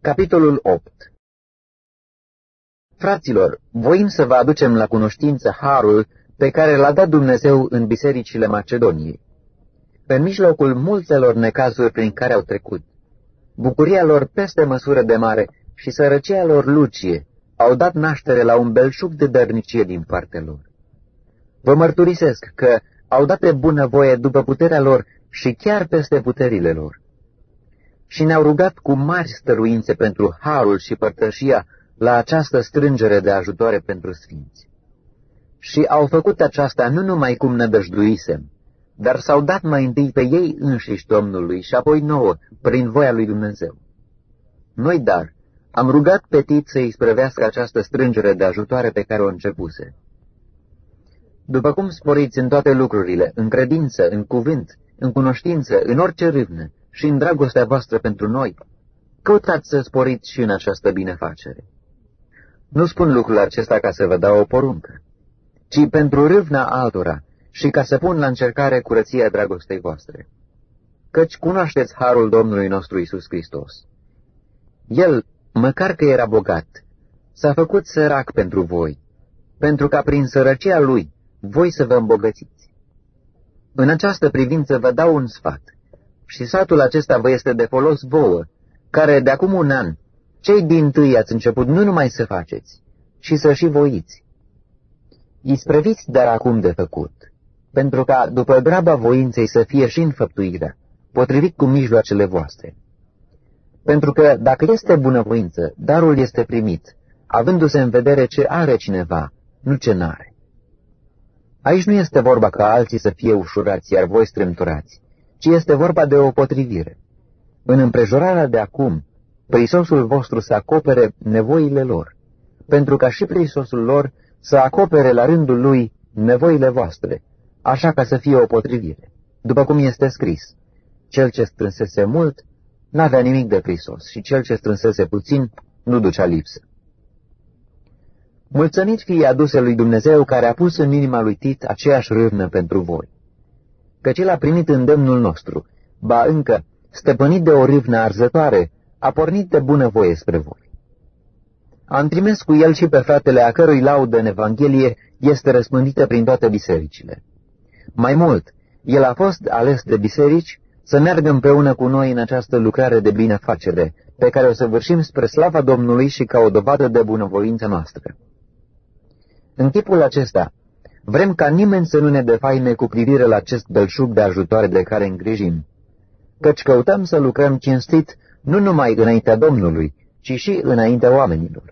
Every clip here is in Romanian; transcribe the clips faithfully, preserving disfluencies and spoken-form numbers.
Capitolul opt. Fraților, voim să vă aducem la cunoștință harul pe care l-a dat Dumnezeu în bisericile Macedoniei. În mijlocul multelor necazuri prin care au trecut, bucuria lor peste măsură de mare și sărăcia lor lucie au dat naștere la un belșug de dărnicie din partea lor. Vă mărturisesc că au dat de bunăvoie după puterea lor și chiar peste puterile lor. Și ne-au rugat cu mari stăruințe pentru harul și părtășia la această strângere de ajutoare pentru sfinți. Și au făcut aceasta nu numai cum nădăjduisem, dar s-au dat mai întâi pe ei înșiși Domnului și apoi nouă, prin voia lui Dumnezeu. Noi, dar, am rugat pe Tit să isprăvească această strângere de ajutoare pe care o începuse. După cum sporiți în toate lucrurile, în credință, în cuvânt, în cunoștință, în orice râvnă și în dragostea voastră pentru noi, căutați să sporiți și în această binefacere. Nu spun lucrul acesta ca să vă dau o poruncă, ci pentru râvna altora și ca să pun la încercare curăția dragostei voastre. Căci cunoașteți harul Domnului nostru Iisus Hristos. El, măcar că era bogat, s-a făcut sărac pentru voi, pentru ca prin sărăcia Lui voi să vă îmbogățiți. În această privință vă dau un sfat, și sfatul acesta vă este de folos vouă, care de acum un an, cei dintâi ați început nu numai să faceți, ci să și voiți. Isprăviți dar acum de făcut, pentru ca după graba voinței să fie și înfăptuirea, potrivit cu mijloacele voastre. Pentru că dacă este bunăvoință, darul este primit, avându-se în vedere ce are cineva, nu ce n-are. Aici nu este vorba ca alții să fie ușurați, iar voi strâmturați, ci este vorba de o potrivire. În împrejurarea de acum, prisosul vostru să acopere nevoile lor, pentru ca și prisosul lor să acopere la rândul lui nevoile voastre, așa ca să fie o potrivire. După cum este scris, cel ce strânsese mult n-avea nimic de prisos și cel ce strânsese puțin nu ducea lipsă. Mulțumit fie aduse lui Dumnezeu care a pus în inima lui Tit aceeași râvnă pentru voi, căci el a primit îndemnul nostru, ba încă, stăpânit de o râvnă arzătoare, a pornit de bunăvoie spre voi. Am trimis cu el și pe fratele a cărui laudă în Evanghelie este răspândită prin toate bisericile. Mai mult, el a fost ales de biserici să meargă împreună cu noi în această lucrare de binefacere, pe care o săvârșim spre slava Domnului și ca o dovadă de bunăvoință noastră. În tipul acesta, vrem ca nimeni să nu ne defaime cu privire la acest belșug de ajutoare de care îngrijim, căci căutăm să lucrăm cinstit nu numai înaintea Domnului, ci și înaintea oamenilor.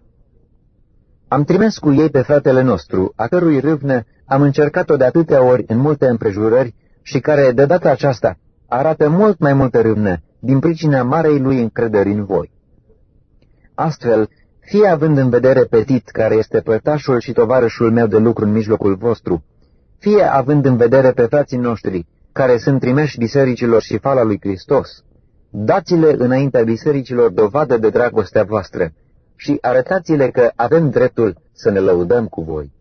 Am trimis cu ei pe fratele nostru, a cărui râvnă am încercat-o de atâtea ori în multe împrejurări și care, de data aceasta, arată mult mai multă râvnă din pricina marei lui încrederi în voi. Astfel, fie având în vedere pe Tit, care este părtașul și tovarășul meu de lucru în mijlocul vostru, fie având în vedere pe frații noștri, care sunt trimeși bisericilor și fala lui Hristos, dați-le înaintea bisericilor dovadă de dragostea voastră și arătați-le că avem dreptul să ne lăudăm cu voi.